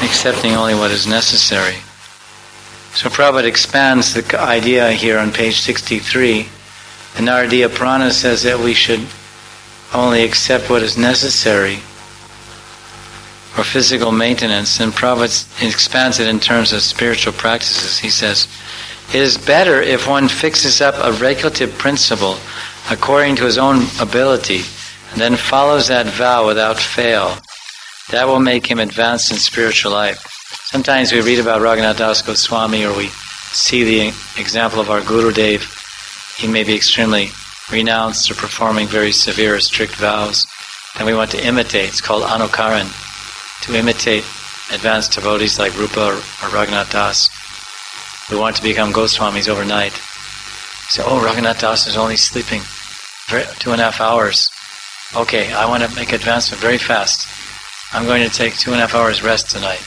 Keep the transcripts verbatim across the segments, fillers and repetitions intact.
accepting only what is necessary. So Prabhupada expands the idea here on page sixty-three. The Naradiya Purana says that we should only accept what is necessary for physical maintenance, and Prabhupada expands it in terms of spiritual practices. He says, it is better if one fixes up a regulative principle according to his own ability, and then follows that vow without fail. That will make him advance in spiritual life. Sometimes we read about Raghunath Das Goswami, or we see the example of our Gurudev. He may be extremely renounced or performing very severe, strict vows. And we want to imitate. It's called Anukaran. To imitate advanced devotees like Rupa or, or Raghunath Das. We want to become Goswamis overnight. So, oh, Raghunath Das is only sleeping for two and a half hours. Okay, I want to make advancement very fast. I'm going to take two and a half hours rest tonight.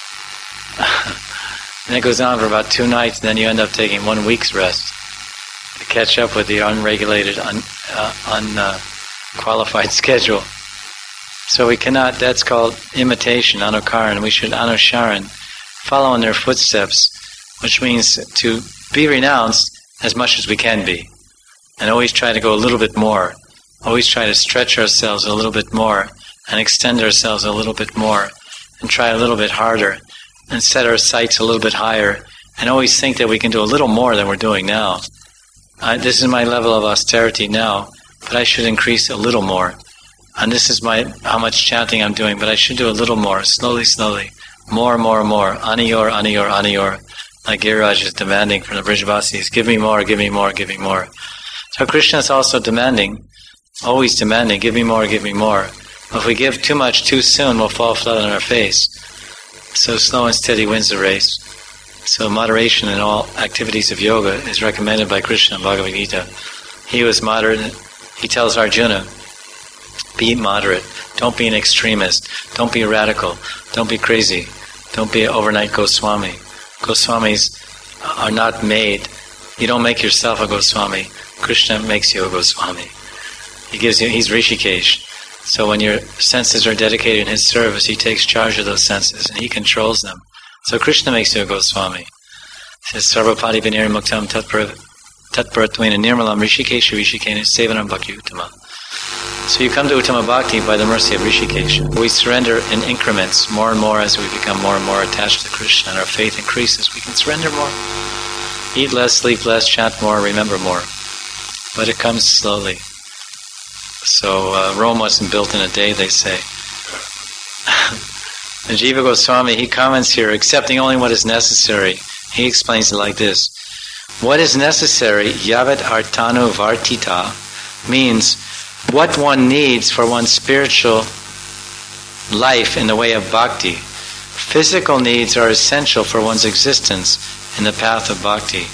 And it goes on for about two nights, and then you end up taking one week's rest to catch up with the unregulated, un, uh, unqualified uh, schedule. So we cannot, that's called imitation, anukaran. We should anusharan, follow in their footsteps, which means to be renounced as much as we can be. And always try to go a little bit more. Always try to stretch ourselves a little bit more and extend ourselves a little bit more and try a little bit harder and set our sights a little bit higher and always think that we can do a little more than we're doing now. Uh, this is my level of austerity now, but I should increase a little more. And this is my how much chanting I'm doing, but I should do a little more, slowly, slowly, more, more, more, aniyor, aniyor, aniyor, like Giriraj is demanding from the Brijavasis, give me more, give me more, give me more. So Krishna is also demanding, always demanding, give me more, give me more. If we give too much too soon, we'll fall flat on our face. So slow and steady wins the race. So moderation in all activities of yoga is recommended by Krishna in Bhagavad Gita. He was moderate. He tells Arjuna, be moderate. Don't be an extremist. Don't be a radical. Don't be crazy. Don't be an overnight Goswami. Goswamis are not made. You don't make yourself a Goswami. Krishna makes you a Goswami. He gives you, he's Rishikesh. So when your senses are dedicated in his service, he takes charge of those senses and he controls them. So Krishna makes you a Goswami. He says, Sarvapati vinir muktam tatparattvena nirmalam Rishikesha Rishikena sevanam bhakti uttama. So you come to Uttama Bhakti by the mercy of Rishikesh. We surrender in increments, more and more as we become more and more attached to Krishna and our faith increases. We can surrender more. Eat less, sleep less, chant more, remember more. But it comes slowly. So uh, Rome wasn't built in a day, they say. And Jiva Goswami, he comments here, accepting only what is necessary. He explains it like this. What is necessary, yavat artanu vartita, means what one needs for one's spiritual life in the way of bhakti. Physical needs are essential for one's existence in the path of bhakti.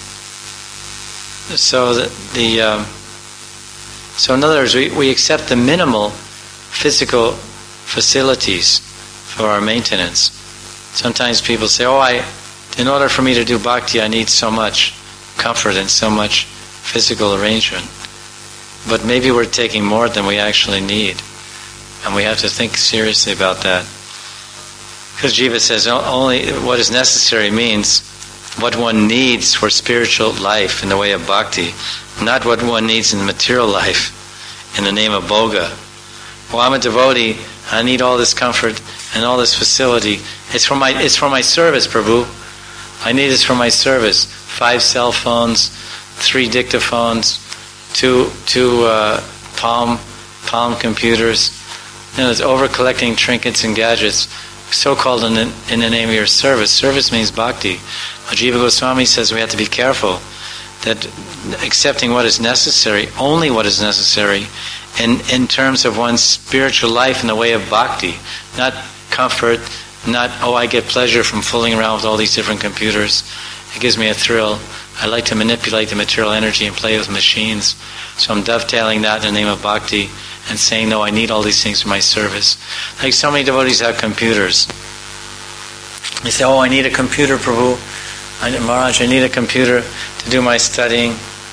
So the... the um, So in other words, we, we accept the minimal physical facilities for our maintenance. Sometimes people say, oh, I, in order for me to do bhakti, I need so much comfort and so much physical arrangement. But maybe we're taking more than we actually need. And we have to think seriously about that. Because Jiva says only what is necessary means what one needs for spiritual life in the way of bhakti, not what one needs in material life in the name of bhoga. Well, I'm a devotee, I need all this comfort and all this facility. It's for my it's for my service, Prabhu. I need this for my service. Five cell phones, three dictaphones, two two uh, palm palm computers. You know, it's over collecting trinkets and gadgets, so-called in the, in the name of your service. Service means bhakti. Jiva Goswami says we have to be careful that accepting what is necessary, only what is necessary, in, in terms of one's spiritual life in the way of bhakti, not comfort, not, oh, I get pleasure from fooling around with all these different computers. It gives me a thrill. I like to manipulate the material energy and play with machines. So I'm dovetailing that in the name of bhakti and saying, no, I need all these things for my service. Like so many devotees have computers. They say, oh, I need a computer, Prabhu. I, Maharaj, I need a computer to do my studying.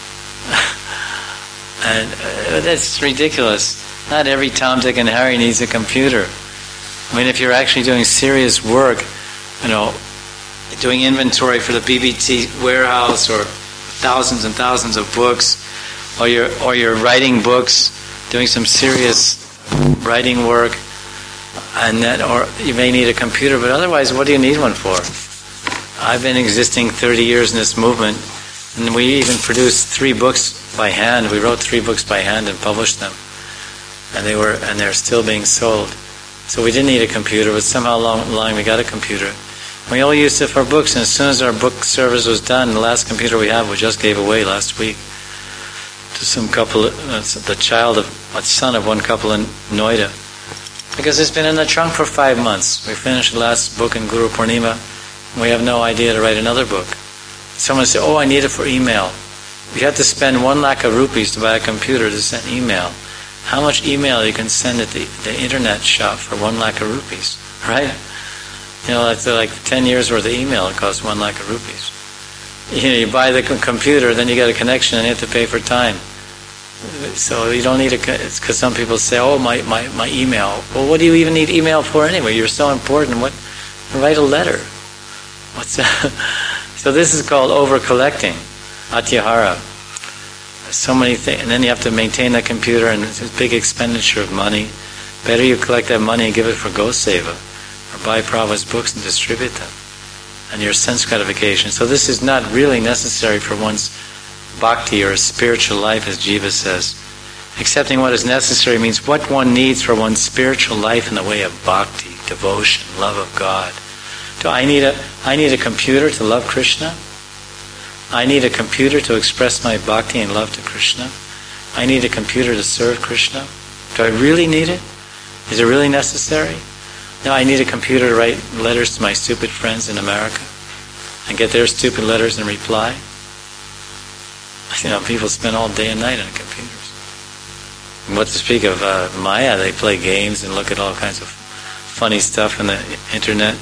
And uh, that's ridiculous. Not every Tom, Dick, and Harry needs a computer. I mean, if you're actually doing serious work you know, doing inventory for the B B T warehouse, or thousands and thousands of books, or you're, or you're writing books, doing some serious writing work, and that, or you may need a computer, but otherwise, what do you need one for? I've been existing thirty years in this movement, and we even produced three books by hand. We wrote three books by hand and published them, and they were, and they're still being sold. So we didn't need a computer, but somehow along the line we got a computer. We all used it for books, and as soon as our book service was done, the last computer we have we just gave away last week to some couple, uh, the child of, a son of one couple in Noida, because it's been in the trunk for five months. We finished the last book in Guru Purnima, and we have no idea to write another book. Someone said, "Oh, I need it for email." You have to spend one lakh of rupees to buy a computer to send email. How much email you can send at the, the internet shop for one lakh of rupees, right? You know, that's like ten years worth of email. It costs one lakh of rupees. You know, you buy the computer, then you get a connection, and you have to pay for time. So you don't need a. It's because some people say, "Oh, my, my, my email." Well, what do you even need email for anyway? You're so important. What? Write a letter. What's that? So this is called over collecting, atyahara. So many things, and then you have to maintain the computer, and it's a big expenditure of money. Better you collect that money and give it for Goseva, or buy Prabhupada's books and distribute them, and your sense gratification. So this is not really necessary for one's bhakti or a spiritual life, as Jiva says. Accepting what is necessary means what one needs for one's spiritual life in the way of bhakti, devotion, love of God. Do I need a I need a computer to love Krishna? I need a computer to express my bhakti and love to Krishna? I need a computer to serve Krishna? Do I really need it? Is it really necessary? No, I need a computer to write letters to my stupid friends in America and get their stupid letters and reply. You know, people spend all day and night on computers. And what to speak of uh, Maya, they play games and look at all kinds of funny stuff on the internet.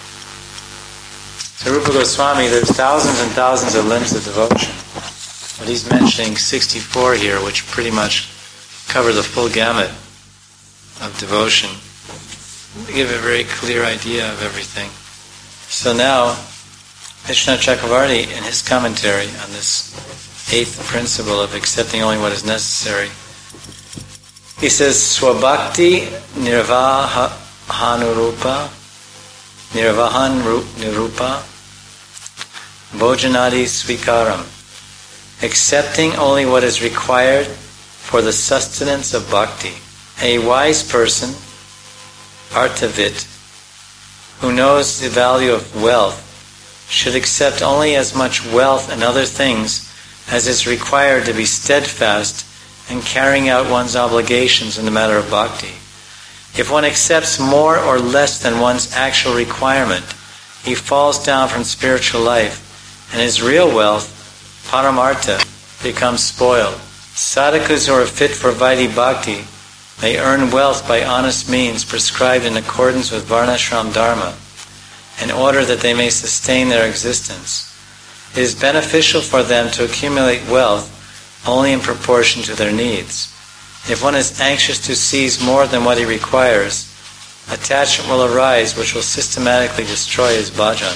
So Rupa Goswami, there's thousands and thousands of limbs of devotion. But he's mentioning sixty-four here, which pretty much cover the full gamut of devotion. To give a very clear idea of everything. So now, Vishnu Chakravarti, in his commentary on this eighth principle of accepting only what is necessary, he says, Swabhakti nirvahanurupa nirvahan nirupa bhojanadi swikaram. Accepting only what is required for the sustenance of bhakti. A wise person, artavit, who knows the value of wealth, should accept only as much wealth and other things as is required to be steadfast in carrying out one's obligations in the matter of bhakti. If one accepts more or less than one's actual requirement, he falls down from spiritual life, and his real wealth, paramartha, becomes spoiled. Sadhakas who are fit for Vaidhi Bhakti may earn wealth by honest means prescribed in accordance with Varnashram Dharma, in order that they may sustain their existence. It is beneficial for them to accumulate wealth only in proportion to their needs. If one is anxious to seize more than what he requires, attachment will arise which will systematically destroy his bhajan.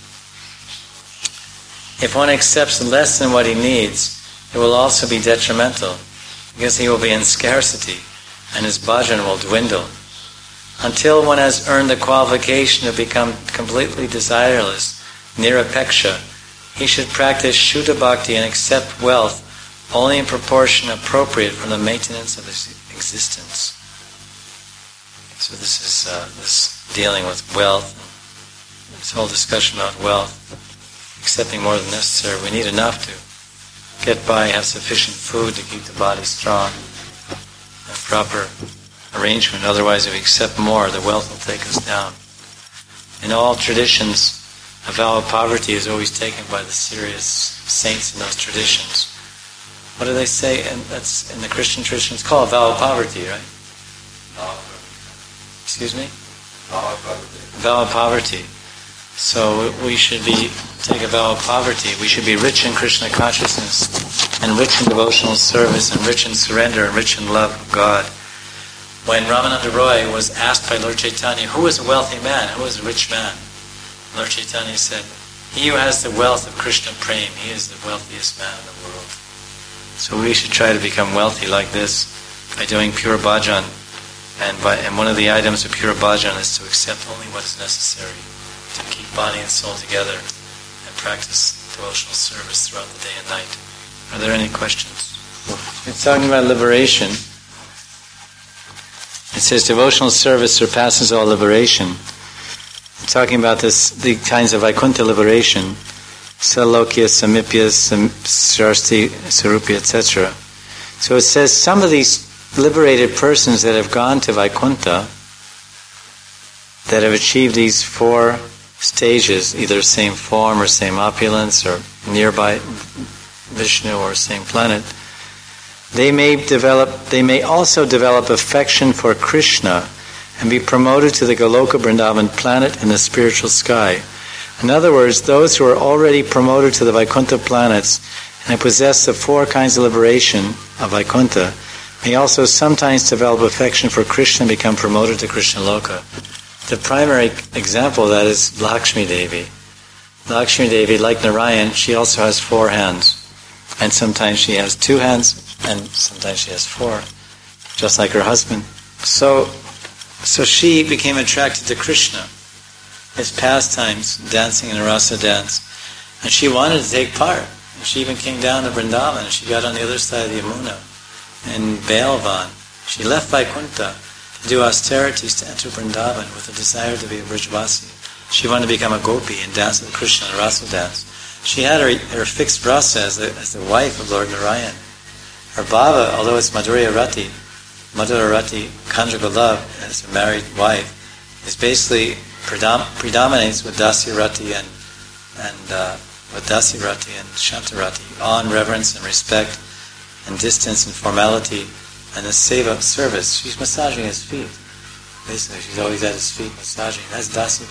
If one accepts less than what he needs, it will also be detrimental, because he will be in scarcity and his bhajan will dwindle. Until one has earned the qualification to become completely desireless, nirapeksha, he should practice Shuddha Bhakti and accept wealth only in proportion appropriate for the maintenance of his existence. So this is uh, this dealing with wealth, this whole discussion about wealth, accepting more than necessary. We need enough to get by, have sufficient food to keep the body strong, have proper arrangement. Otherwise, if we accept more, the wealth will take us down. In all traditions, a vow of poverty is always taken by the serious saints in those traditions. What do they say? And that's in the Christian tradition. It's called a vow of poverty, right? Excuse me? Vow of poverty. Vow of poverty. So we should be take a vow of poverty. We should be rich in Krishna consciousness, and rich in devotional service, and rich in surrender, and rich in love of God. When Ramananda Roy was asked by Lord Chaitanya, who is a wealthy man? Who is a rich man? Lord Chaitanya said, he who has the wealth of Krishna Prem, he is the wealthiest man in the world. So we should try to become wealthy like this by doing pure bhajan. And, by, and one of the items of pure bhajan is to accept only what is necessary to keep body and soul together and practice devotional service throughout the day and night. Are there any questions? It's talking about liberation. It says devotional service surpasses all liberation. It's talking about this, the kinds of Vaikuntha liberation, Salokya, Samipya, Sarasti, Sarupya, et cetera. So it says some of these liberated persons that have gone to Vaikuntha, that have achieved these four stages, either same form or same opulence or nearby Vishnu or same planet, they may develop, they may also develop affection for Krishna and be promoted to the Goloka Vrindavan planet in the spiritual sky. In other words, those who are already promoted to the Vaikuntha planets and possess the four kinds of liberation of Vaikuntha may also sometimes develop affection for Krishna and become promoted to Krishna Loka. The primary example of that is Lakshmi Devi. Lakshmi Devi, like Narayan, she also has four hands. And sometimes she has two hands, and sometimes she has four, just like her husband. So, so she became attracted to Krishna, his pastimes, dancing in a rasa dance. And she wanted to take part. And she even came down to Vrindavan, and she got on the other side of the Yamuna, in Bailvan. She left Vaikuntha to do austerities to enter Vrindavan with a desire to be a Brijvasi. She wanted to become a gopi and dance with Krishna in a rasa dance. She had her, her fixed rasa as the, as the wife of Lord Narayan. Her bhava, although it's Madhurya Rati, Madhurya Rati, conjugal love, as a married wife, is basically predom- predominates with Dasya Rati and, and uh, with Dasya Rati and Shantarati, awe and reverence and respect and distance and formality and the seva service. She's massaging his feet. Basically, she's always at his feet massaging. That's Dasya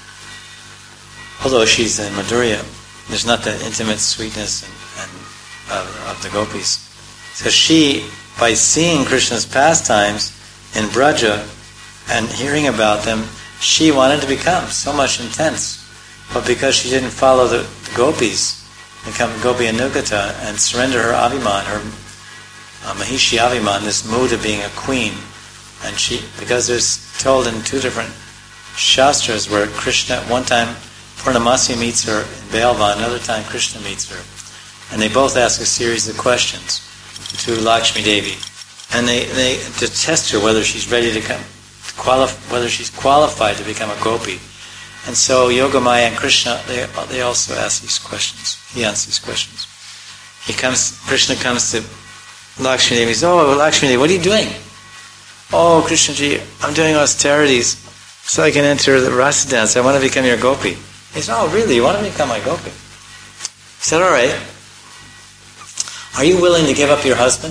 Bhav. Although she's in Madhurya, there's not that intimate sweetness and, and of, of the gopis. So she, by seeing Krishna's pastimes in Braja and hearing about them, she wanted to become so much intense. But because she didn't follow the, the gopis, become Gopi Anugata and surrender her Aviman, her uh, Mahishi Aviman, this mood of being a queen, and she, because there's told in two different shastras where Krishna, one time Purnamasi meets her in Bailvan, another time Krishna meets her. And they both ask a series of questions to Lakshmi Devi. And they, they to test her whether she's ready to come, to qualif- whether she's qualified to become a gopi. And so Yogamaya and Krishna, they, they also ask these questions. He answers these questions. He comes, Krishna comes to Lakshmi Devi. He says, oh, Lakshmi Devi, what are you doing? Oh, Krishna ji, I'm doing austerities so I can enter the rasa dance. I want to become your gopi. He said, oh, really? You want to become my gopi? He said, all right. Are you willing to give up your husband?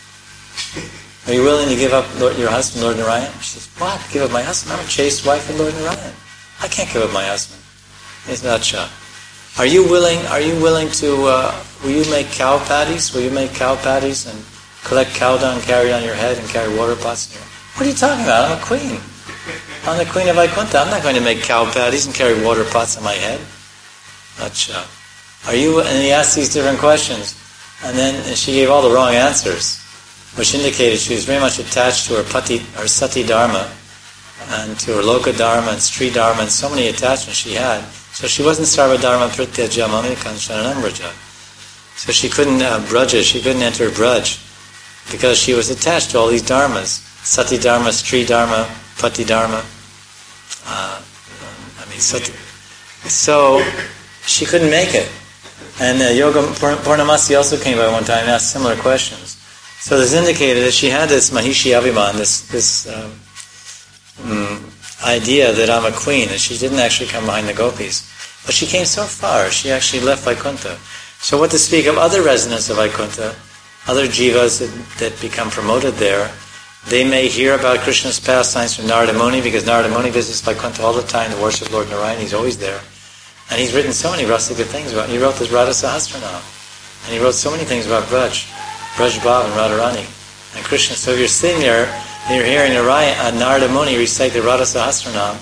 Are you willing to give up Lord, your husband, Lord Narayan? She says, what? Give up my husband? I'm a chaste wife of Lord Narayan. I can't give up my husband. He said, Acha. Are you willing, are you willing to, uh, will you make cow patties? Will you make cow patties and collect cow dung, carry it on your head and carry water pots in your head? What are you talking about? I'm a queen. I'm the queen of Vaikuntha. I'm not going to make cow patties and carry water pots on my head. Acha. Are you, and he asked these different questions. And then and she gave all the wrong answers, which indicated she was very much attached to her pati, her sati dharma, and to her loka dharma and stri dharma, and so many attachments she had. So she wasn't sarva dharma prityaja mamikan shananamraja. So she couldn't uh, braja, she couldn't enter braj, because she was attached to all these dharmas: sati dharma, stri dharma, pati dharma. Uh, I mean, sati. So she couldn't make it. And uh, Yoga Purnamasi also came by one time and asked similar questions. So this indicated that she had this Mahishi Abhiman, this this um, um, idea that I'm a queen, and she didn't actually come behind the gopis. But she came so far, she actually left Vaikuntha. So what to speak of other residents of Vaikuntha, other jivas that, that become promoted there, they may hear about Krishna's pastimes from Narada Muni, because Narada Muni visits Vaikuntha all the time to worship Lord Narayan. He's always there. And he's written so many rasika things about it. He wrote this Radha Sahasranam. And he wrote so many things about Braj, Braj Bhav and Radharani. And Krishna. So if you're sitting there, and you're hearing Narayan, uh, Narada Muni recite the Radha Sahasranam,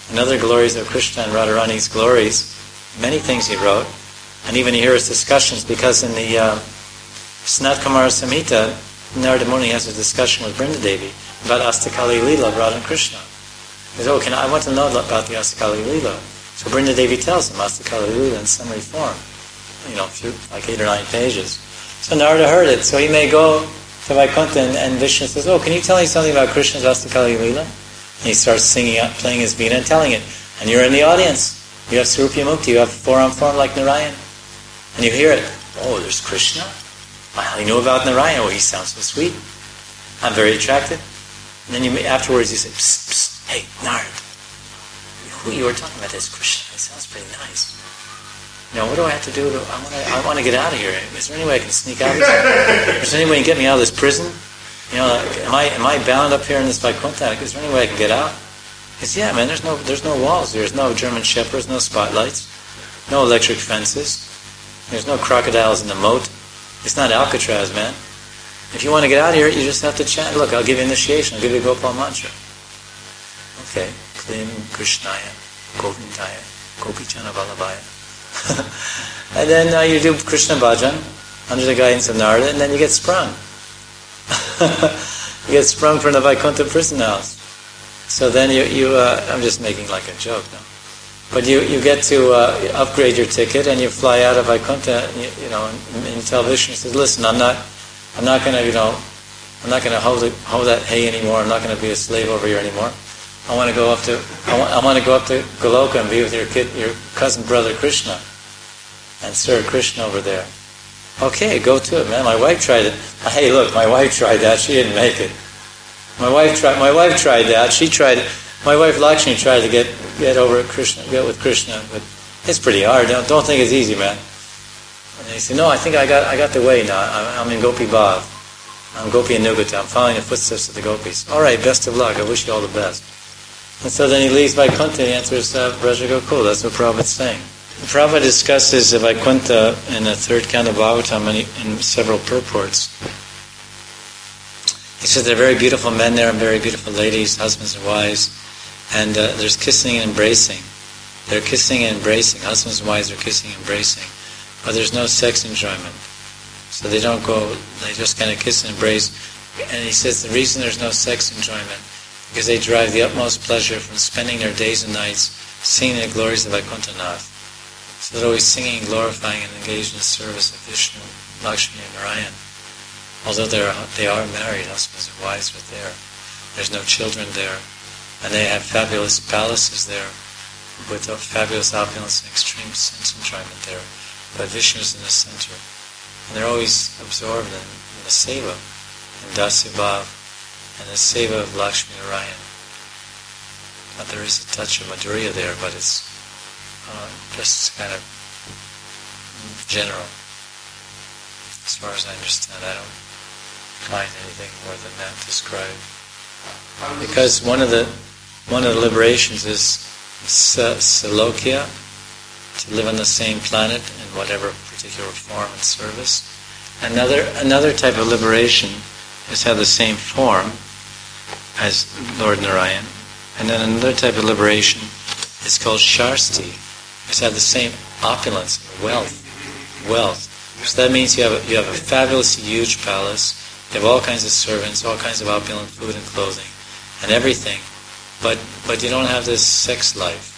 and other glories of Krishna and Radharani's glories, many things he wrote, and even he hears discussions, because in the uh, Sanat Kumara Samhita, Narada Muni has a discussion with Brinda Devi about Astakali Leela of Radha and Krishna. He says, oh, can I, I want to know about the Astakali Leela. So Brinda Devi tells him Astakali Leela in summary form, you know, a few, like eight or nine pages. So Narada heard it, so he may go to Vaikuntha, and, and Vishnu says, oh, can you tell me something about Krishna's Astakali Leela? And he starts singing, playing his veena and telling it. And you're in the audience. You have Surupya Mukti, you have form form like Narayan. And you hear it. Oh, there's Krishna? I knew about Narayan. Oh, he sounds so sweet. I'm very attracted. And then you afterwards you say, psst, psst, hey, Narad, who you were talking about is Krishna. He sounds pretty nice. You know, what do I have to do? To, I want to I want to get out of here. Is there any way I can sneak out of this? Is there any way you can get me out of this prison? You know, am I am I bound up here in this Vaikuntha? Is there any way I can get out? He says, yeah, man, there's no there's no walls. There's no German shepherds, no spotlights, no electric fences. There's no crocodiles in the moat. It's not Alcatraz, man. If you want to get out of here, you just have to chant. Look, I'll give you initiation. I'll give you a Gopal mantra. Okay. Klim Krishnaya, Govindaya, Gopichana Vallabhaya. And then uh, you do Krishna bhajan under the guidance of Narada, and then you get sprung. You get sprung from the Vaikuntha prison house. So then you, you uh, I'm just making like a joke now. But you, you get to uh, upgrade your ticket, and you fly out of Vaikuntha, and you, you know, and, and you tell Vishnu, says, listen, I'm not, I'm not going to, you know, I'm not going to hold it, hold that hay anymore. I'm not going to be a slave over here anymore. I want to go up to, I want, I want to go up to Goloka and be with your kid, your cousin brother Krishna, and serve Krishna over there. Okay, go to it, man. My wife tried it. Hey, look, my wife tried that. She didn't make it. My wife tried. My wife tried that. She tried it. My wife Lakshmi tried to get get over Krishna, get with Krishna, but it's pretty hard. Don't, don't think it's easy, man. And he said, no, I think I got I got the way now. I'm, I'm in Gopi Bhav. I'm Gopi Anugata. I'm following the footsteps of the gopis. All right, best of luck. I wish you all the best. And so then he leaves Vaikuntha and he enters uh, Braja Gokul. That's what Prabhupada's saying. Prabhupada discusses Vaikuntha in the third canto of Bhagavatam in several purports. He says there are very beautiful men there and very beautiful ladies, husbands and wives, and uh, there's kissing and embracing. They're kissing and embracing. Husbands and wives are kissing and embracing. But there's no sex enjoyment. So they don't go, they just kind of kiss and embrace. And he says the reason there's no sex enjoyment because they derive the utmost pleasure from spending their days and nights singing the glories of Vaikuntha-nath. So they're always singing, glorifying, and engaged in the service of Vishnu, Lakshmi, and Narayan. Although they are, they are married, husbands and wives are there. There's no children there. And they have fabulous palaces there with a fabulous opulence and extreme sense enjoyment there. But Vishnu is in the center. And they're always absorbed in, in the seva, in Dasibhav, and the seva of Lakshmi Narayan. But there is a touch of Madhurya there, but it's uh, just kind of general. As far as I understand, I don't find anything more than that described. Because one of the one of the liberations is Salokya, to live on the same planet in whatever particular form and service. Another another type of liberation is have the same form as Lord Narayan. And then another type of liberation is called Sharsti. It's have the same opulence, wealth, wealth. So that means you have a, you have a fabulous, huge palace. You have all kinds of servants, all kinds of opulent food and clothing, and everything. But but you don't have this sex life.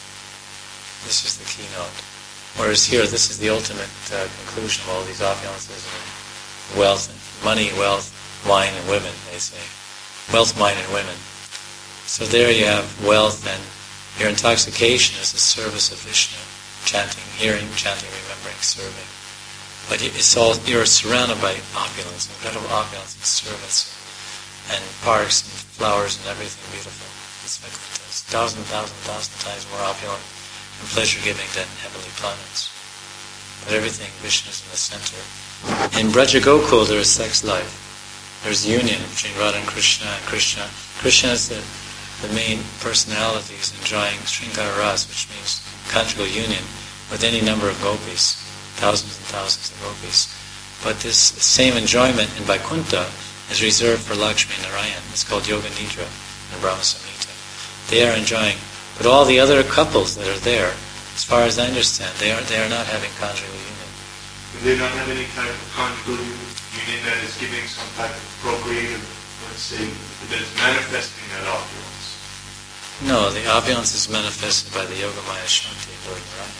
This is the keynote. Whereas here, this is the ultimate uh, conclusion of all these opulences and wealth, and money, wealth, wine, and women. They say wealth, wine, and women. So there you have wealth, and your intoxication is the service of Vishnu, chanting, hearing, chanting, remembering, serving. But it's all, you're surrounded by opulence, incredible opulence and service, and parks and flowers and everything beautiful. It's like it's thousand, thousand, thousand times more opulent and pleasure-giving than heavenly planets. But everything, Vishnu is in the center. In Braja Gokul, there is sex life. There's union between Radha and Krishna, and Krishna. Krishna is the, the main personality, is enjoying Sringara Ras, which means conjugal union, with any number of gopis. Thousands and thousands of gopis. But this same enjoyment in Vaikuntha is reserved for Lakshmi and Narayan. It's called Yoga Nidra in Brahma Samhita. They are enjoying But all the other couples that are there, as far as I understand, they are they are not having conjugal union. They don't have any type of conjugal union that is giving some type of procreative, let's say, that is manifesting that opulence. No, the opulence is manifested by the Yogamaya Shakti of Lord Narayana.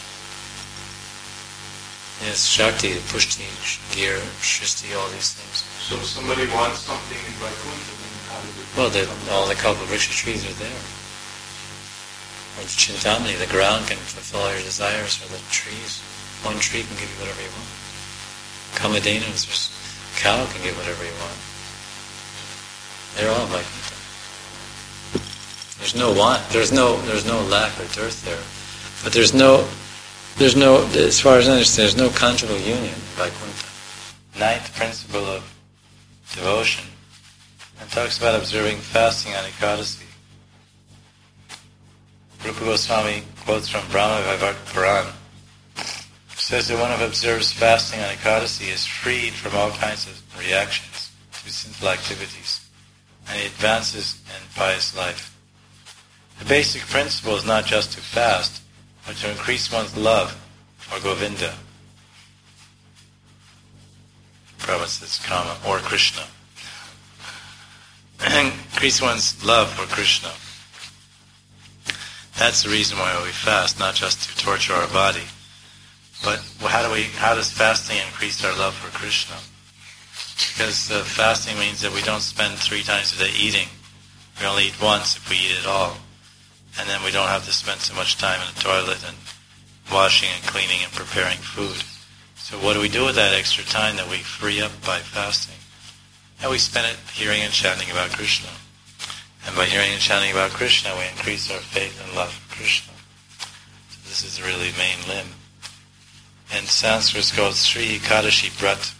Yes, Shakti, Pushti, Gir, Shristi, all these things. So if somebody wants something in Vaikuntha, then how do they... Well, the, all the Kalpavriksha trees are there. Or the Chintamani, the ground can fulfill all your desires, or the trees. One tree can give you whatever you want. Kamadhenus, a cow can give whatever you want. They're all Vaikuntha. There's no want, there's no there's no lack or dearth there. But there's no there's no as far as I understand, there's no conjugal union in Vaikuntha. Ninth principle of devotion. It talks about observing fasting on Ekadasi. Rupa Goswami quotes from Brahma Vaivarta Puran. It says that one who observes fasting on Ekadasi is freed from all kinds of reactions to sinful activities, and he advances in pious life. The basic principle is not just to fast, but to increase one's love for Govinda. Prabhupada says Kama, or Krishna. Increase one's love for Krishna. That's the reason why we fast, not just to torture our body. But how do we? How does fasting increase our love for Krishna? Because uh, fasting means that we don't spend three times a day eating. We only eat once if we eat at all. And then we don't have to spend so much time in the toilet and washing and cleaning and preparing food. So what do we do with that extra time that we free up by fasting? And we spend it hearing and chanting about Krishna. And by hearing and chanting about Krishna, we increase our faith and love for Krishna. So this is really the main limb. In Sanskrit it's called Sri Ekadashi Brat.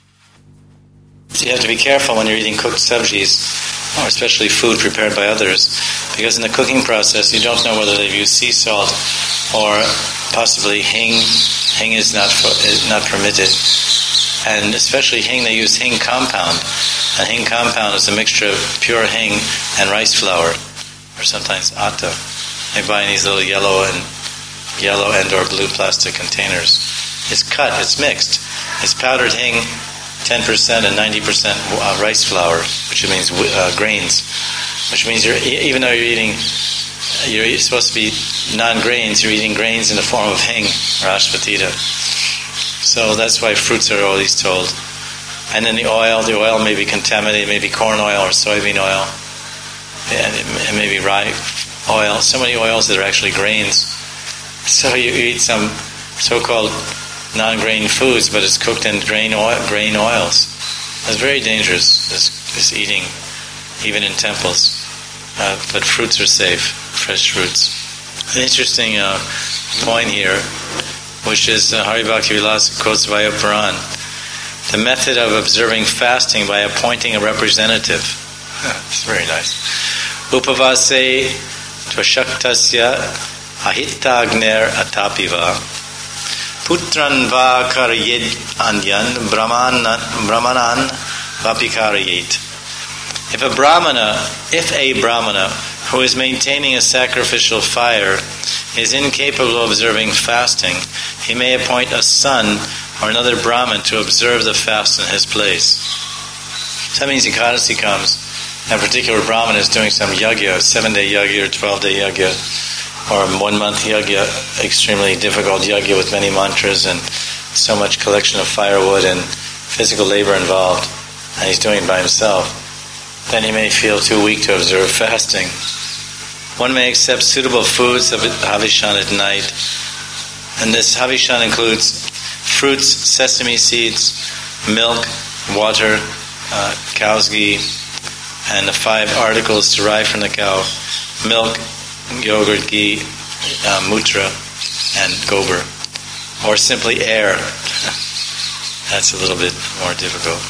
So you have to be careful when you're eating cooked sabjis, or especially food prepared by others, because in the cooking process you don't know whether they've used sea salt or possibly hing. Hing is not is not permitted, and especially hing, they use hing compound. A hing compound is a mixture of pure hing and rice flour, or sometimes atta. They buy in these little yellow and yellow and or blue plastic containers. It's cut, it's mixed. It's powdered hing, ten percent and ninety percent uh, rice flour, which means uh, grains, which means you're, even though you're eating, you're supposed to be non-grains, you're eating grains in the form of hing, or ashpatita. So that's why fruits are always told. And then the oil, the oil may be contaminated, it may be corn oil or soybean oil, and it may be rye oil, so many oils that are actually grains. So you eat some so-called non-grain foods, but it's cooked in grain oil, grain oils. It's very dangerous, this, this eating, even in temples. Uh, but fruits are safe, fresh fruits. An interesting uh, point here, which is uh, Hari Bhakti Vilasa quotes Vaya Puran. The method of observing fasting by appointing a representative. It's very nice. Upavase tvashaktasya ahitagner atapiva putran va karyed andyan brahmanan vapikaryet. If a brahmana, if a brahmana who is maintaining a sacrificial fire is incapable of observing fasting, he may appoint a son or another Brahmin to observe the fast in his place. So that means Ekadasi comes, and a particular Brahmin is doing some yagya, seven-day yagya or twelve-day yagya, or one-month yagya, extremely difficult yagya with many mantras and so much collection of firewood and physical labor involved, and he's doing it by himself. Then he may feel too weak to observe fasting. One may accept suitable foods of Havishan at night, and this Havishan includes fruits, sesame seeds, milk, water, uh, cow's ghee, and the five articles derived from the cow: milk, yogurt, ghee, uh, mutra, and gobar. Or simply air. That's a little bit more difficult.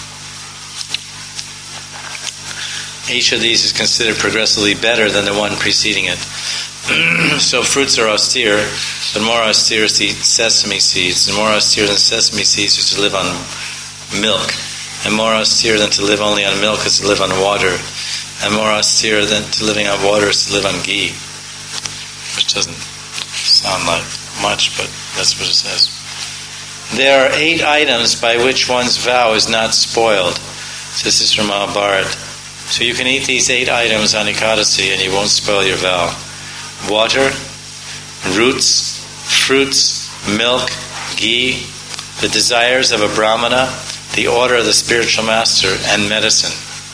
Each of these is considered progressively better than the one preceding it. So fruits are austere, but more austere is to eat sesame seeds, and more austere than sesame seeds is to live on milk, and more austere than to live only on milk is to live on water, and more austere than to living on water is to live on ghee. doesn't sound like much, but that's what it says. There are eight items by which one's vow is not spoiled. This is from Mahabharata. So you can eat these eight items on Ekadasi and you won't spoil your vow. Water, roots, fruits, milk, ghee, the desires of a brahmana, the order of the spiritual master, and medicine.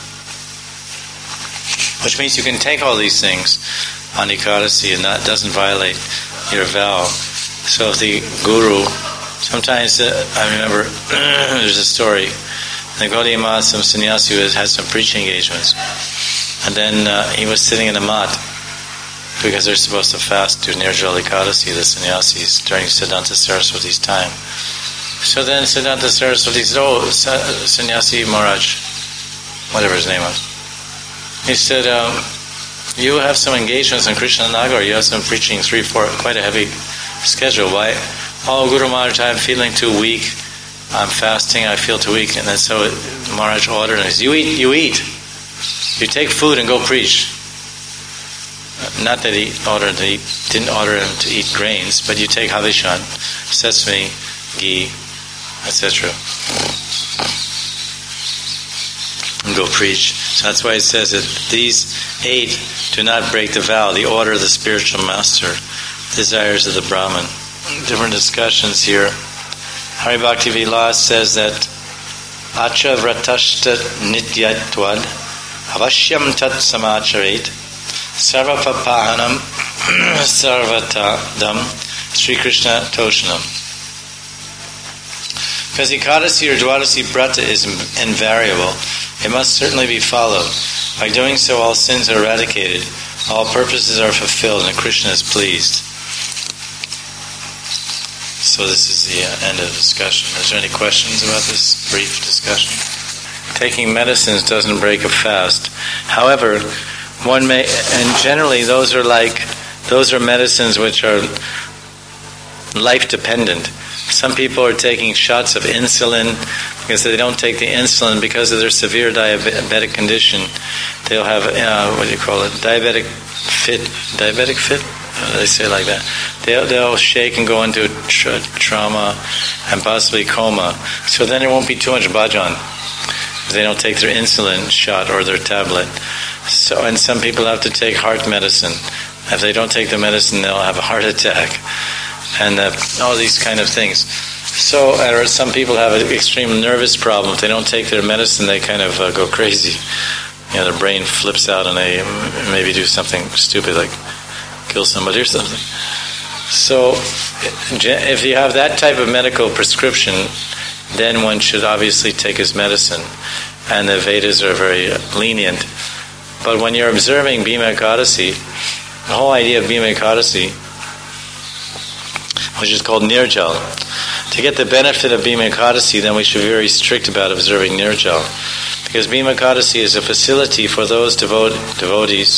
Which means you can take all these things on Ekadasi and that doesn't violate your vow. So if the guru, sometimes uh, I remember there's a story, the Gaudiya Math, some sannyasi who had some preaching engagements, and then uh, he was sitting in a mat because they're supposed to fast to Nirjala Ekadasi, the sannyasis, during Siddhanta Saraswati's time. So then Siddhanta Saraswati said, oh, Sannyasi Maharaj, whatever his name was, he said, um, you have some engagements in Krishna Nagar, you have some preaching, three, four, quite a heavy schedule. Why? Oh, Guru Maharaj, I'm feeling too weak. I'm fasting, I feel too weak. And then so Maharaj ordered him, you eat, you eat. You take food and go preach. Not that he ordered, he didn't order him to eat grains, but you take havishan, sesame, ghee, et cetera, and go preach. So that's why it says that these eight do not break the vow, the order of the spiritual master, desires of the Brahman. Different discussions here. Hari Bhakti Vilas says that Acha Vratashta Nityatvad Avashyam Tat Samacharet Sarva Papahanam Sarvatadam Sri Krishna Toshanam. Because Ekadasi or Dwadasi Brata is invariable, it must certainly be followed. By doing so, all sins are eradicated, all purposes are fulfilled, and Krishna is pleased. So this is the uh, end of the discussion. Is there any questions about this brief discussion? Taking medicines doesn't break a fast. However, one may, and generally those are like, those are medicines which are life dependent. Some people are taking shots of insulin because they don't take the insulin because of their severe diabetic condition. They'll have, uh, what do you call it, diabetic fit, diabetic fit? Uh, they say it like that. They'll, they'll shake and go into tra- trauma and possibly coma. So then there won't be too much bhajan if they don't take their insulin shot or their tablet. So, and some people have to take heart medicine. If they don't take the medicine, they'll have a heart attack. And uh, all these kind of things. So, or some people have an extreme nervous problem. If they don't take their medicine, they kind of uh, go crazy. You know, their brain flips out and they maybe do something stupid like kill somebody or something. So, if you have that type of medical prescription, then one should obviously take his medicine. And the Vedas are very lenient. But when you're observing Bhima Ekadasi, the whole idea of Bhima Ekadasi, which is called Nirjal. To get the benefit of Bhima Ekadasi, then we should be very strict about observing Nirjal. Because Bhima Ekadasi is a facility for those devote, devotees,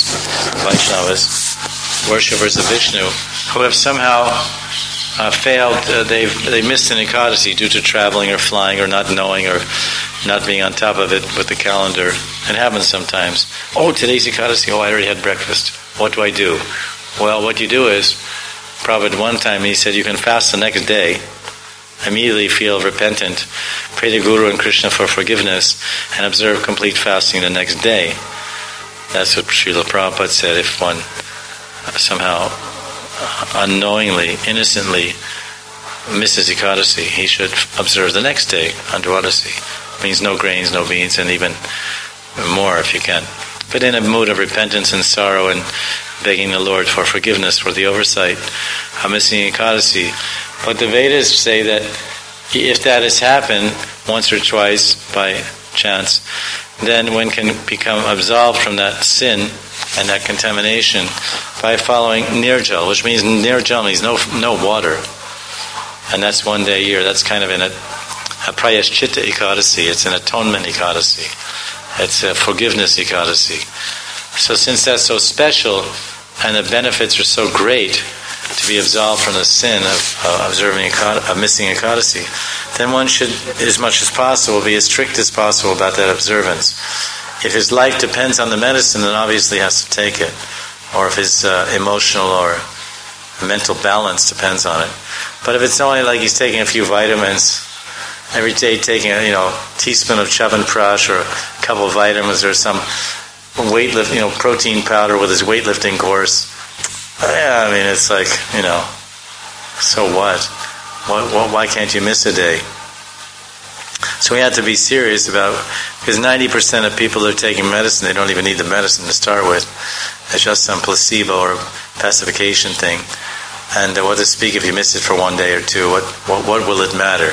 Vaishnavas, worshippers of Vishnu, who have somehow uh, failed, uh, they've they missed an Ekadasi due to traveling or flying or not knowing or not being on top of it with the calendar. It happens sometimes. Oh, today's Ekadasi, oh, I already had breakfast. What do I do? Well, what you do is, Prabhupada one time he said you can fast the next day, immediately feel repentant, pray to Guru and Krishna for forgiveness, and observe complete fasting the next day. That's what Srila Prabhupada said. If one somehow unknowingly, innocently misses Ekadasi, he should observe the next day on Dwadasi. It means no grains, no beans, and even more if you can. But in a mood of repentance and sorrow and begging the Lord for forgiveness for the oversight of missing Ekadasi. But the Vedas say that if that has happened once or twice by chance, then one can become absolved from that sin and that contamination by following Nirjal, which means Nirjal means no no water. And that's one day a year. That's kind of in a, a Prayashchitta Ekadasi. It's an atonement Ekadasi. It's a forgiveness Ekadasi. So since that's so special and the benefits are so great to be absolved from the sin of uh, observing Ekad- of missing Ekadasi, then one should, as much as possible, be as strict as possible about that observance. If his life depends on the medicine, then obviously he has to take it. Or if his uh, emotional or mental balance depends on it. But if it's only like he's taking a few vitamins, every day taking a you know teaspoon of Chyavanprash or a couple of vitamins or some weightlift, you know, protein powder with his weightlifting course, yeah, I mean, it's like, you know, so what? What, what? Why can't you miss a day? So we have to be serious about, because ninety percent of people that are taking medicine, they don't even need the medicine to start with. It's just some placebo or pacification thing. And uh, what to speak if you miss it for one day or two? What, what, what will it matter?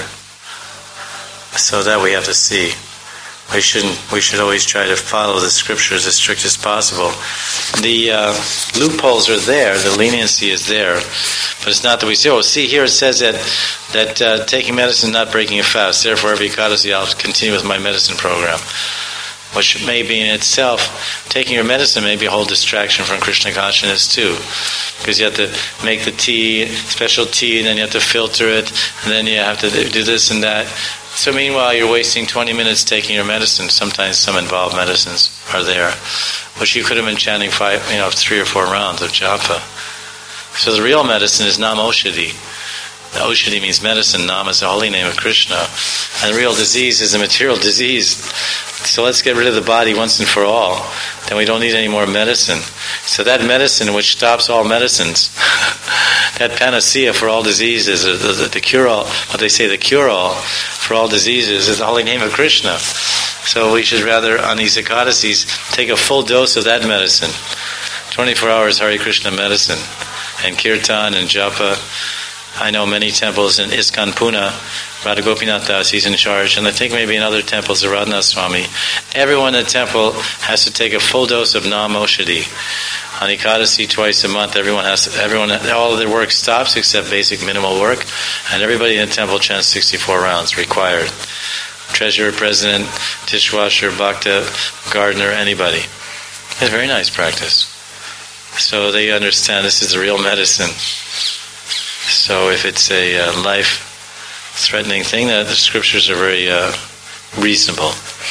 So that we have to see. We shouldn't. We should always try to follow the scriptures as strict as possible. The uh, loopholes are there. The leniency is there, but it's not that we say, "Oh, see here it says that that uh, taking medicine is not breaking a fast. Therefore, every Ekadasi I'll continue with my medicine program," which may be in itself, taking your medicine may be a whole distraction from Krishna consciousness too, because you have to make the tea, special tea, and then you have to filter it, and then you have to do this and that. So meanwhile, you're wasting twenty minutes taking your medicine. Sometimes some involved medicines are there, which you could have been chanting five, you know, three or four rounds of japa. So the real medicine is Nam Oshadi. The Oshadi means medicine. Nam is the holy name of Krishna. And the real disease is a material disease. So let's get rid of the body once and for all. Then we don't need any more medicine. So that medicine which stops all medicines, that panacea for all diseases, the, the, the cure-all, what they say, the cure-all for all diseases is the holy name of Krishna. So we should rather, on these Ekadasis, take a full dose of that medicine. twenty-four hours Hare Krishna medicine, and Kirtan and Japa. I know many temples in ISKCON Pune, Radha Gopinath Das, he's in charge, and I think maybe in other temples, the Radhanath Swami. Everyone in the temple has to take a full dose of Nam Oshadi. On Ekadasi twice a month, everyone has to, everyone, all of their work stops except basic minimal work, and everybody in the temple chants sixty-four rounds, required. Treasurer, president, dishwasher, bhakta, gardener, anybody. It's a very nice practice. So they understand this is the real medicine. So if it's a uh, life-threatening thing, that the scriptures are very uh, reasonable.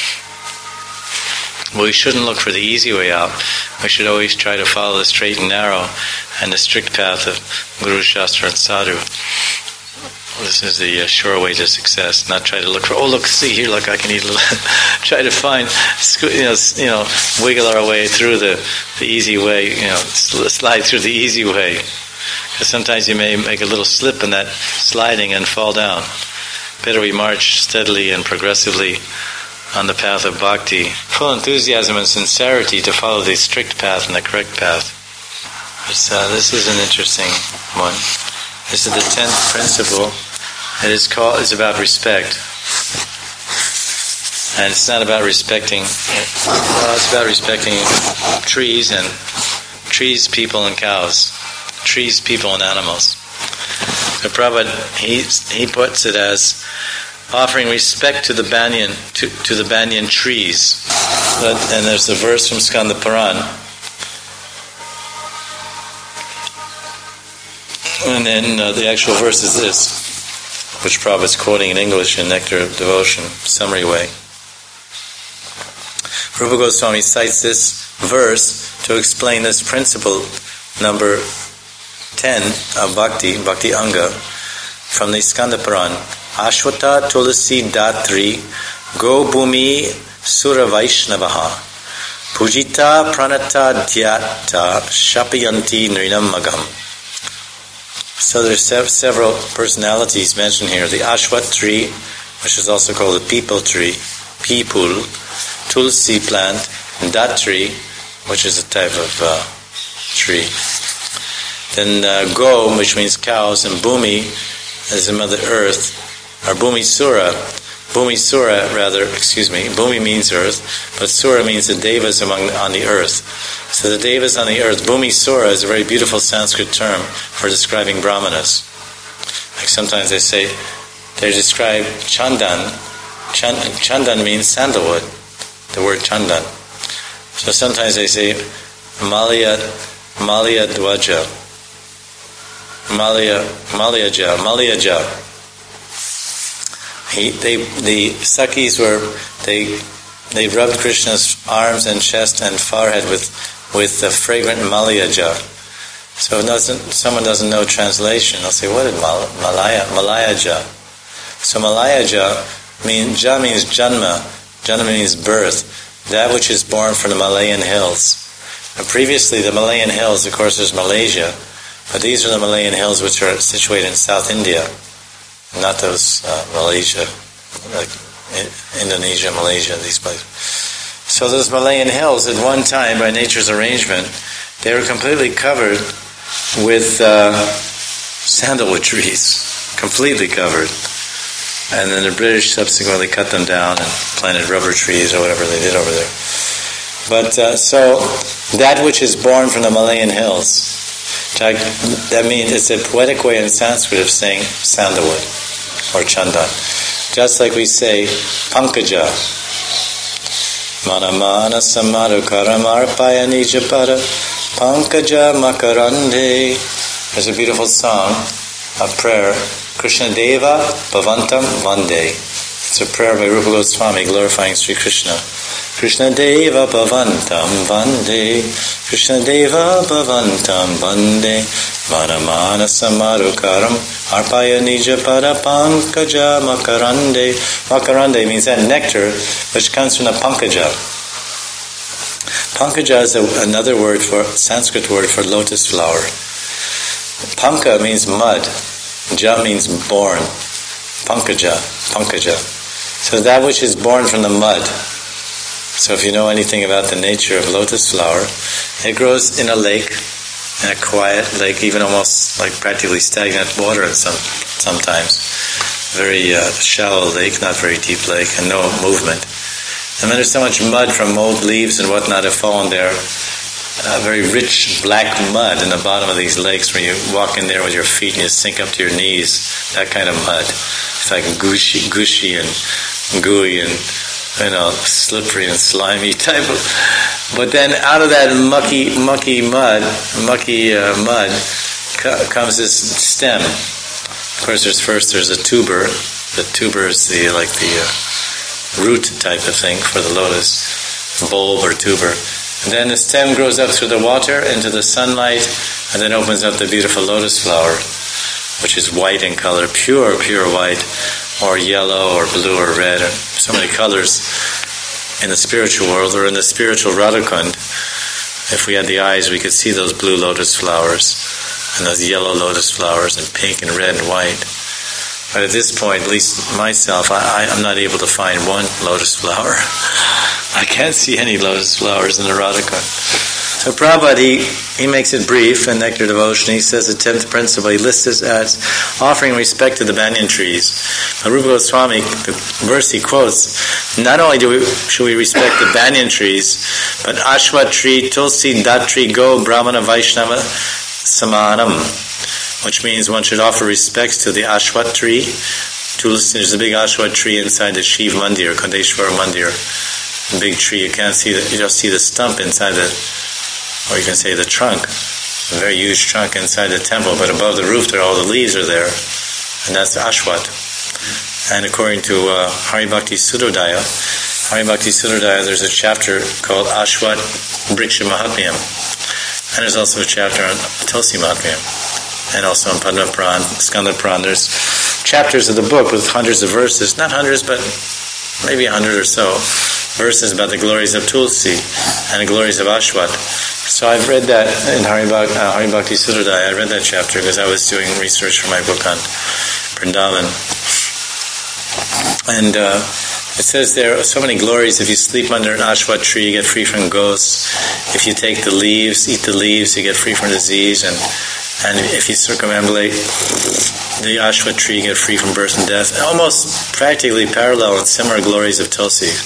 We shouldn't look for the easy way out. We should always try to follow the straight and narrow and the strict path of Guru, Shastra, and Sadhu. This is the uh, sure way to success. Not try to look for, oh look, see here, look, I can eat a little. Try to find, you know, you know, wiggle our way through the, the easy way, you know, slide through the easy way. Because sometimes you may make a little slip in that sliding and fall down. Better we march steadily and progressively on the path of bhakti, full enthusiasm and sincerity to follow the strict path and the correct path. Uh, this is an interesting one. This is the tenth principle. It is called. It's about respect, and it's not about respecting. Well, it's about respecting trees and trees, people, and cows. Trees, people, and animals. So Prabhupada, he he puts it as offering respect to the banyan to, to the banyan trees. But, and there's a verse from Skanda Puran. And then uh, the actual verse is this, which Prabhupada is quoting in English in Nectar of Devotion, summary way. Rupa Goswami cites this verse to explain this principle number ten of Bhakti, Bhakti Anga, from the Skanda Puran. Ashwata Tulasi Datri Go Bhumi Sura Vaishnavaha Pujita Pranata Dhyata Shapayanti Nrinam Magam. So there's sev- several personalities mentioned here. The Ashwat tree, which is also called the peepal tree, peepul, tulsi plant, and dat tree, which is a type of uh, tree. Then uh, Go, which means cows, and Bhumi is the Mother Earth, or Bhumi Sura. Bhumi Sura, rather, excuse me, Bhumi means earth, but Sura means the Devas among on the earth. So the Devas on the earth, Bhumi Sura is a very beautiful Sanskrit term for describing Brahmanas. Like sometimes they say, they describe Chandan. Chandan means sandalwood, the word Chandan. So sometimes they say Malya, Malya Dwaja, Malya, Malyaja, Malyaja. He, they, the Sakis were, they, they rubbed Krishna's arms and chest and forehead with, with the fragrant Malyaja. So if doesn't, someone doesn't know translation, they'll say, what is Mal- Malaya? Malayaja. So Malayaja, mean, Ja means Janma. Janma means birth. That which is born from the Malayan hills. And previously the Malayan hills, of course, there's Malaysia, but these are the Malayan hills which are situated in South India, not those uh, Malaysia, like Indonesia, Malaysia, these places. So those Malayan hills, at one time, by nature's arrangement, they were completely covered with uh, sandalwood trees, completely covered. And then the British subsequently cut them down and planted rubber trees or whatever they did over there. But uh, so that which is born from the Malayan hills, that means it's a poetic way in Sanskrit of saying sandalwood or chandan. Just like we say pankaja. Manamana samaro karamarpaya nijapada pankaja makarande. There's a beautiful song, a prayer, Krishna Deva Bhavantam Vande. It's a prayer by Rupa Goswami glorifying Sri Krishna. Krishna Deva Bhavantam Vande, Krishna Deva Bhavantam Vande, Manamana Samarukaram, Arpaya Nija Pada Pankaja Makarande. Makarande means that nectar which comes from the Pankaja. Pankaja is a, another word for, Sanskrit word for lotus flower. Panka means mud, Ja means born. Pankaja, Pankaja. So that which is born from the mud. So if you know anything about the nature of lotus flower, it grows in a lake, in a quiet lake, even almost like practically stagnant water in some, sometimes. Very uh, shallow lake, not very deep lake, and no movement. And then there's so much mud from old leaves and whatnot have fallen there. Uh, very rich black mud in the bottom of these lakes where you walk in there with your feet and you sink up to your knees. That kind of mud. It's like gushy, gushy and gooey and, you know, slippery and slimy type of. But then out of that mucky, mucky mud, mucky uh, mud, co- comes this stem. Of course, there's first there's a tuber. The tuber is the like the uh, root type of thing for the lotus, bulb or tuber. And then the stem grows up through the water into the sunlight, and then opens up the beautiful lotus flower, which is white in color, pure, pure white, or yellow, or blue, or red, and so many colors in the spiritual world, or in the spiritual Radhakund. If we had the eyes, we could see those blue lotus flowers, and those yellow lotus flowers, and pink, and red, and white. But at this point, at least myself, I, I'm not able to find one lotus flower. I can't see any lotus flowers in the Radhakund. So Prabhupada, he, he makes it brief in Nectar Devotion. He says the tenth principle, he lists this as offering respect to the banyan trees. Now, Rupa Goswami, the verse he quotes, not only do we, should we respect the banyan trees, but Ashwat tree, Tulsi, Datri, Go, Brahmana, Vaishnava, Samanam, which means one should offer respects to the Ashwat tree. Tulsi, there's a big Ashwat tree inside the Shiv Mandir, Kandeshwar Mandir. A big tree, you can't see the, you just see the stump inside the, or you can say the trunk, a very huge trunk inside the temple, but above the roof there all the leaves are there, and that's the Ashwat. And according to uh, Hari Bhakti Sudodaya, Hari Bhakti Sudodaya, there's a chapter called Ashwat Vriksha Mahatmyam, and there's also a chapter on Tulsi Mahatmyam, and also on Padma Puran, Skanda Puran. There's chapters of the book with hundreds of verses, not hundreds, but maybe a hundred or so verses about the glories of Tulsi and the glories of Ashwat. So I've read that in Hari Bhakti, uh, Hari Bhakti Sudodaya. I read that chapter because I was doing research for my book on Vrindavan. And uh, it says there are so many glories. If you sleep under an Ashwat tree, you get free from ghosts. If you take the leaves, eat the leaves, you get free from disease. And and if you circumambulate the Ashwat tree, you get free from birth and death. Almost practically parallel and similar glories of Tulsi.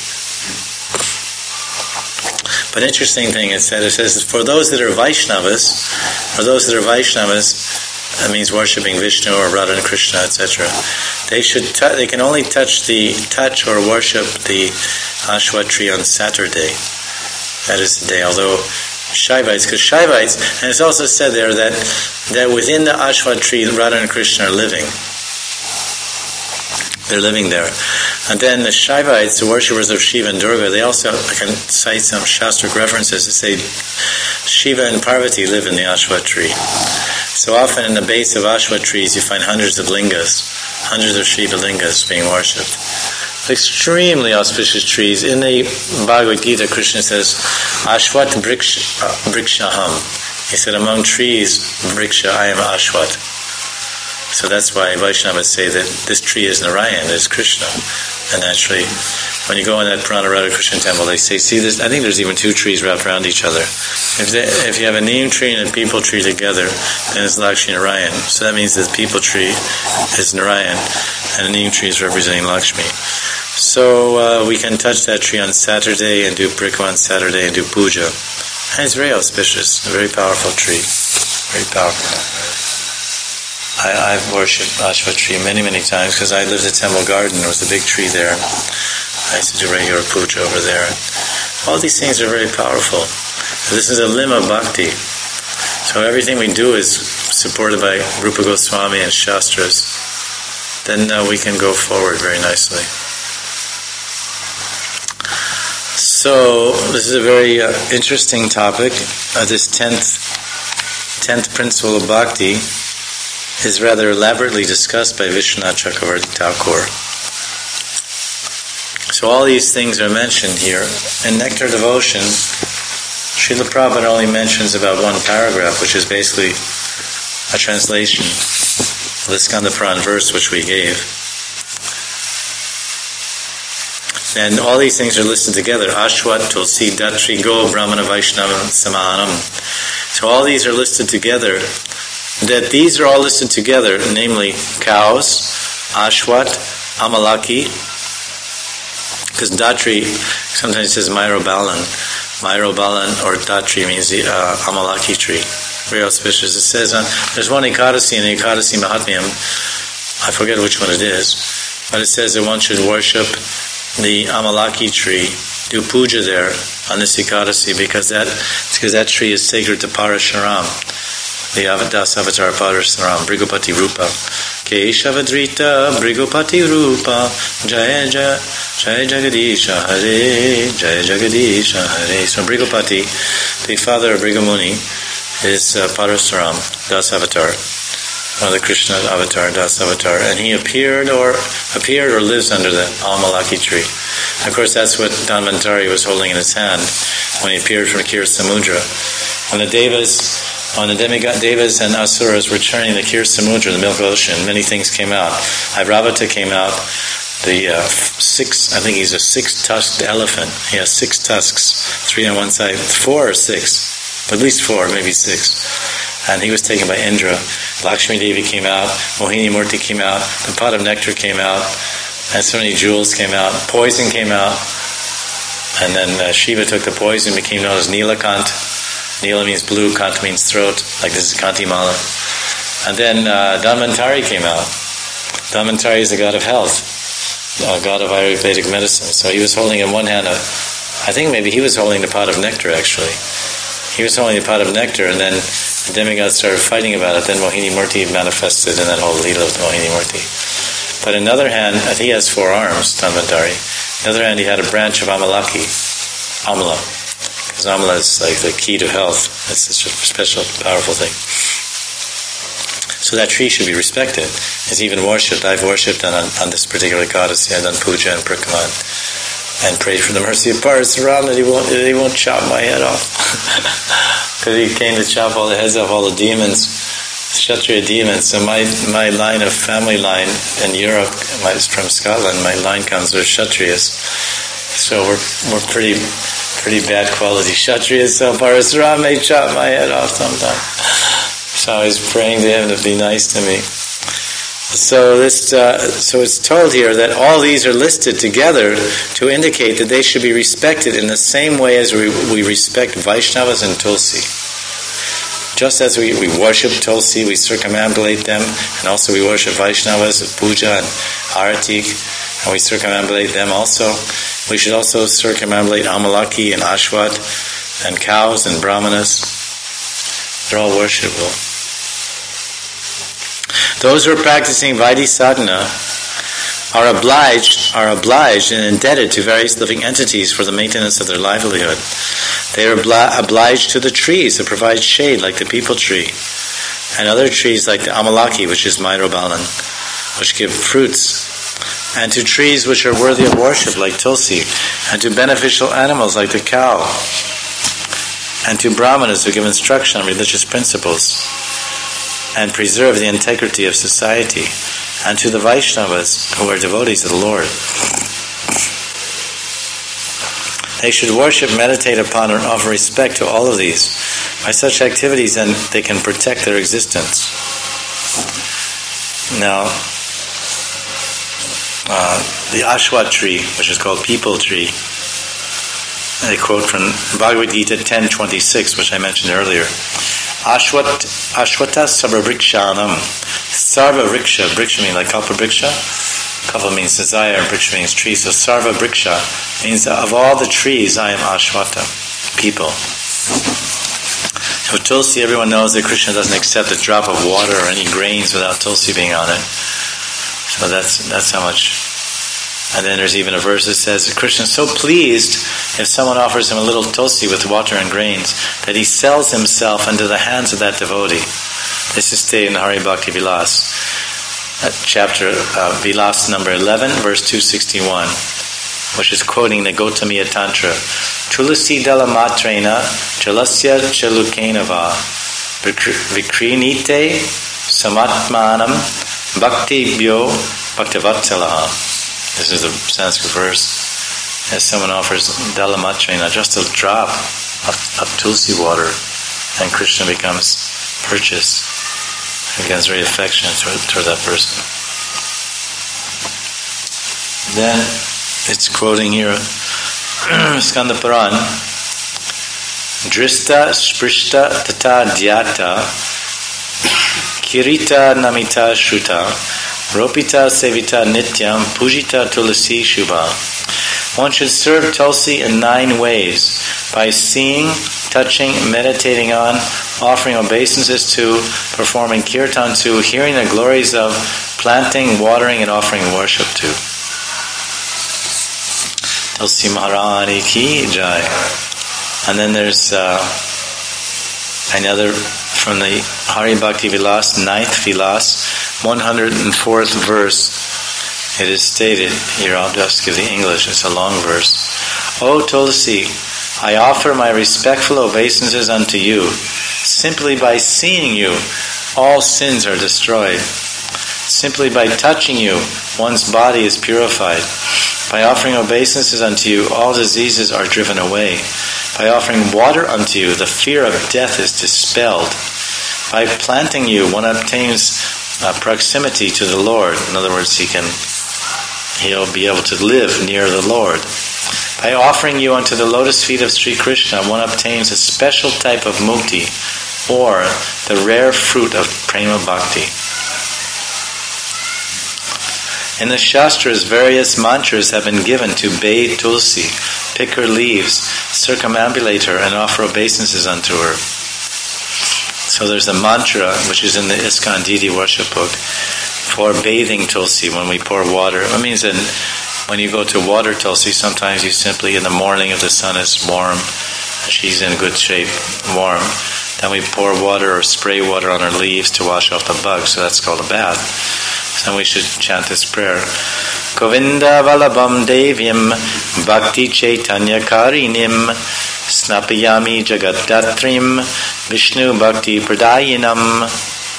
But interesting thing is that it says for those that are Vaishnavas, for those that are Vaishnavas, that means worshipping Vishnu or Radha and Krishna, et cetera. They should t- they can only touch the touch or worship the Ashwat tree on Saturday. That is the day. Although Shaivites, because Shaivites, and it's also said there that that within the Ashwat tree, Radha and Krishna are living. They're living there. And then the Shaivites, the worshippers of Shiva and Durga, they also can cite some Shastric references to say Shiva and Parvati live in the Ashwat tree. So often in the base of Ashwat trees you find hundreds of lingas, hundreds of Shiva lingas being worshipped. Extremely auspicious trees. In the Bhagavad Gita, Krishna says, Ashwat Brikshaham. He said, among trees, Vriksha, I am Ashwat. So that's why Vaishnavas say that this tree is Narayan, is Krishna. And actually, when you go in that Purana Radha Krishna temple, they say, see this, I think there's even two trees wrapped around each other. If they, if you have a neem tree and a peepal tree together, then it's Lakshmi Narayan. So that means that the peepal tree is Narayan, and the neem tree is representing Lakshmi. So uh, we can touch that tree on Saturday and do Parikama on Saturday and do puja. And it's very auspicious, a very powerful tree. Very powerful. I, I've worshipped Ashwat tree many, many times because I lived at Temple Garden. There was a big tree there. I used to do regular puja over there. All these things are very powerful. This is a lima bhakti. So everything we do is supported by Rupa Goswami and Shastras. Then uh, we can go forward very nicely. So this is a very uh, interesting topic. Uh, this tenth, tenth principle of bhakti is rather elaborately discussed by Vishwanath Chakravarti Thakur. So all these things are mentioned here. In Nectar Devotion, Srila Prabhupada only mentions about one paragraph, which is basically a translation of the Skanda Puran verse which we gave. And all these things are listed together. Ashwat, Tulsi, Datri, Go, Brahmana, Vaishnava, Samanam. So all these are listed together. That these are all listed together, namely cows, Ashwat, Amalaki, because Datri sometimes says Myrobalan. Myrobalan or Datri means the uh, Amalaki tree. Very auspicious. It says on, there's one Ekadasi in the Ekadasi Mahatmyam, I forget which one it is, but it says that one should worship the Amalaki tree, do puja there on this Ekadasi because that, because that tree is sacred to Parashuram. The Das Avatar Parashuram, Brigopati Rupa. Keshavadrita, Brigopati Rupa, Jaya Jaya, Jaya Jagadisha Hare, Jaya Jagadisha Hare. So Brigopati, the father of Brigamuni, is uh, Parashuram, Das Avatar, one of the Krishna Avatar, Das Avatar, and he appeared or appeared or lives under the Amalaki tree. Of course, that's what Dhanvantari was holding in his hand when he appeared from Kir Samudra. When the Devas When the demigod Devas and Asuras were churning the Kir Samudra, the milk ocean, many things came out. Airavata came out, the uh, six, I think he's a six-tusked elephant. He has six tusks, three on one side, four or six, but at least four, maybe six. And he was taken by Indra. Lakshmi Devi came out, Mohini Murti came out, the pot of nectar came out, and so many jewels came out, poison came out, and then uh, Shiva took the poison, became known as Nilakant. Nila means blue, Kant means throat, like this is Kanti Mala. And then uh, Dhanvantari came out. Dhanvantari is the god of health, a god of Ayurvedic medicine. So he was holding in one hand, a, I think maybe he was holding the pot of nectar actually. He was holding the pot of nectar and then the demigods started fighting about it. Then Mohini Murti manifested in that whole Leela of Mohini Murti. But in the other hand, I think he has four arms, Dhanvantari. On the other hand, he had a branch of Amalaki, Amala. Because Amala is like the key to health. It's such a special, powerful thing. So that tree should be respected. It's even worshipped. I've worshipped on, on this particular goddess. I've done puja and parikama and prayed for the mercy of Parashuram that he won't, that he won't chop my head off. Because he came to chop all the heads off all the demons, Kshatriya demons. So my, my line of family line in Europe, my, from Scotland, my line comes with Kshatriyas. So we're we're pretty pretty bad quality Kshatriyas, so Parashuram may chop my head off sometime. So I was praying to him to be nice to me. So this uh, so it's told here that all these are listed together to indicate that they should be respected in the same way as we, we respect Vaishnavas and Tulsi. Just as we, we worship Tulsi, we circumambulate them, and also we worship Vaishnavas, puja and arati, and we circumambulate them also. We should also circumambulate Amalaki and Ashwat and cows and Brahmanas. They're all worshipable. Those who are practicing Vaidhi sadhana are obliged are obliged and indebted to various living entities for the maintenance of their livelihood. They are obli- obliged to the trees that provide shade, like the peepal tree, and other trees like the amalaki, which is myrobalan, which give fruits, and to trees which are worthy of worship, like tulsi, and to beneficial animals like the cow, and to brahmanas who give instruction on religious principles and preserve the integrity of society, and to the Vaishnavas who are devotees of the Lord. They should worship, meditate upon, and offer respect to all of these. By such activities, then they can protect their existence. Now, uh, the ashwat tree, which is called peepal tree, they quote from Bhagavad Gita ten twenty-six, which I mentioned earlier. Ashwat, Ashwata Sarva Vrikshanam. Sarva Vriksha, Vriksha means like Kalpa Vriksha. Kalpa means desire, and Vriksha means tree. So Sarva Vriksha means that of all the trees, I am Ashwata, people. So Tulsi, everyone knows that Krishna doesn't accept a drop of water or any grains without Tulsi being on it. So that's that's how much. And then there's even a verse that says that Krishna is so pleased if someone offers him a little tulsi with water and grains that he sells himself into the hands of that devotee. This is stated in Hari Bhakti Vilas, uh, chapter uh, Vilas number eleven, verse two sixty-one, which is quoting the Gautamiya Tantra. Tulasi dala matrena jalasya chalukenava vikrinite samatmanam bhakti bhyo bhaktivatsalaha. This is a Sanskrit verse. As someone offers dalamatrena, just a drop of, of tulsi water, and Krishna becomes purchased. He becomes very affectionate toward, toward that person. Then it's quoting here Skanda Puran. Drista sprishta tata dhyata kirita namita shruta Ropita sevita nityam pujita tulasi shubha. One should serve tulsi in nine ways: by seeing, touching, meditating on, offering obeisances to, performing kirtan to, hearing the glories of, planting, watering, and offering worship to. Tulsi Maharani ki jai. And then there's uh, another from the Hari Bhakti Vilas, ninth Vilas, one hundred fourth verse. It is stated here, I'll just give the English, it's a long verse. O Tulsi, I offer my respectful obeisances unto you. Simply by seeing you, all sins are destroyed. Simply by touching you, one's body is purified. By offering obeisances unto you, all diseases are driven away. By offering water unto you, the fear of death is dispelled. By planting you, one obtains uh, proximity to the Lord. In other words, he can, he'll be able to live near the Lord. By offering you unto the lotus feet of Sri Krishna, one obtains a special type of mukti, or the rare fruit of prema bhakti. In the Shastras, various mantras have been given to bathe Tulsi, pick her leaves, circumambulate her, and offer obeisances unto her. So there's a mantra, which is in the ISKCON deity worship book, for bathing Tulsi when we pour water. It means that when you go to water Tulsi, sometimes you simply, in the morning, if the sun is warm, she's in good shape, warm, then we pour water or spray water on her leaves to wash off the bugs, so that's called a bath. So we should chant this prayer. Govinda Valabham Devyam Bhakti Chaitanya Karinim Snapayami Jagatdatrim Vishnu Bhakti Pradayinam.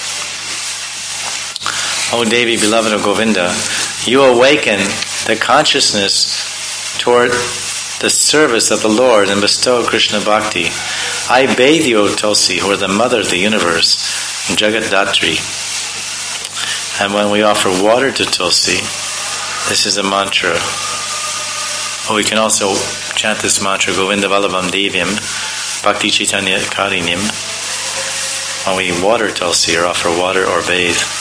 O Devi, beloved of Govinda, you awaken the consciousness toward the service of the Lord and bestow Krishna Bhakti. I bathe you, O Tulsi, who are the mother of the universe, Jagatdatri. And when we offer water to Tulsi, this is a mantra. Or we can also chant this mantra, Govinda Vallabham Devyam, Bhakti Chaitanya Karinim, when we water Tulsi or offer water or bathe.